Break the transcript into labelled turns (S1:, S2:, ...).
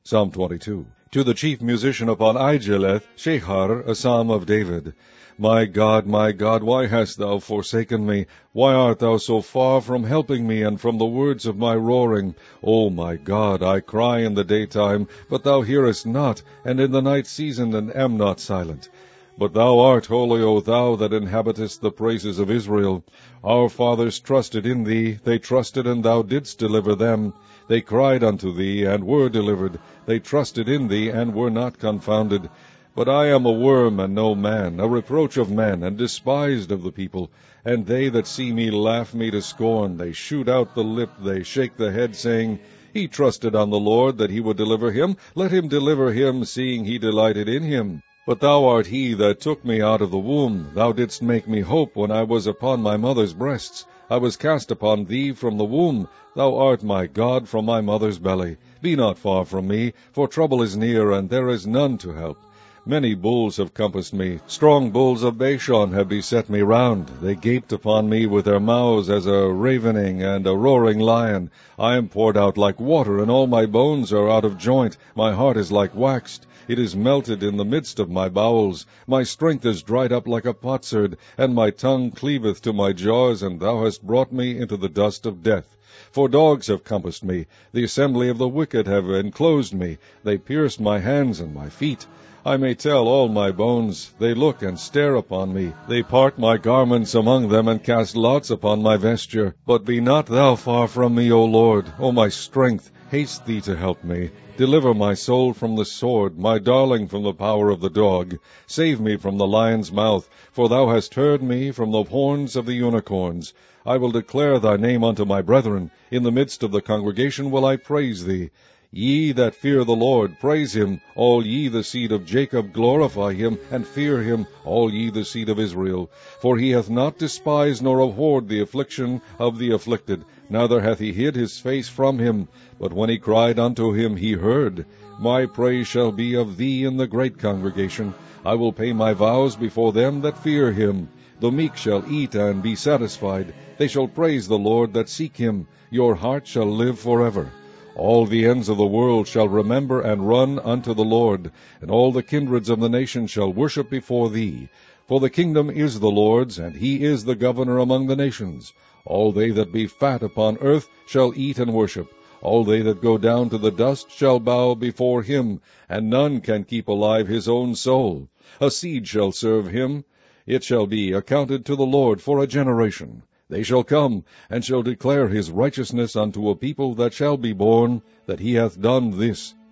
S1: Psalm 22. To the chief musician upon Aijeleth, Shechar, a psalm of David. My God, why hast thou forsaken me? Why art thou so far from helping me, and from the words of my roaring? O my God, I cry in the daytime, but thou hearest not, and in the night season, and am not silent. But thou art holy, O thou that inhabitest the praises of Israel. Our fathers trusted in thee, they trusted, and thou didst deliver them. They cried unto thee, and were delivered. They trusted in thee, and were not confounded. But I am a worm, and no man, a reproach of men, and despised of the people. And they that see me laugh me to scorn. They shoot out the lip, they shake the head, saying, He trusted on the Lord, that he would deliver him. Let him deliver him, seeing he delighted in him. But thou art he that took me out of the womb. Thou didst make me hope when I was upon my mother's breasts. I was cast upon thee from the womb. Thou art my God from my mother's belly. Be not far from me, for trouble is near, and there is none to help. Many bulls have compassed me. Strong bulls of Bashan have beset me round. They gaped upon me with their mouths as a ravening and a roaring lion. I am poured out like water, and all my bones are out of joint. My heart is like waxed. It is melted in the midst of my bowels. My strength is dried up like a potsherd, and my tongue cleaveth to my jaws, and thou hast brought me into the dust of death. For dogs have compassed me. The assembly of the wicked have enclosed me. They pierced my hands and my feet. I may tell all my bones. They look and stare upon me. They part my garments among them, and cast lots upon my vesture. But be not thou far from me, O Lord. O my strength, haste thee to help me. Deliver my soul from the sword, my darling from the power of the dog. Save me from the lion's mouth, for thou hast heard me from the horns of the unicorns. I will declare thy name unto my brethren. In the midst of the congregation will I praise thee. Ye that fear the Lord, praise him. All ye the seed of Jacob, glorify him, and fear him, all ye the seed of Israel. For he hath not despised nor abhorred the affliction of the afflicted, neither hath he hid his face from him. But when he cried unto him, he heard. My praise shall be of thee in the great congregation. I will pay my vows before them that fear him. The meek shall eat and be satisfied. They shall praise the Lord that seek him. Your heart shall live forever. All the ends of the world shall remember and run unto the Lord, and all the kindreds of the nations shall worship before thee. For the kingdom is the Lord's, and he is the governor among the nations. All they that be fat upon earth shall eat and worship. All they that go down to the dust shall bow before him, and none can keep alive his own soul. A seed shall serve him. It shall be accounted to the Lord for a generation. They shall come, and shall declare his righteousness unto a people that shall be born, that he hath done this.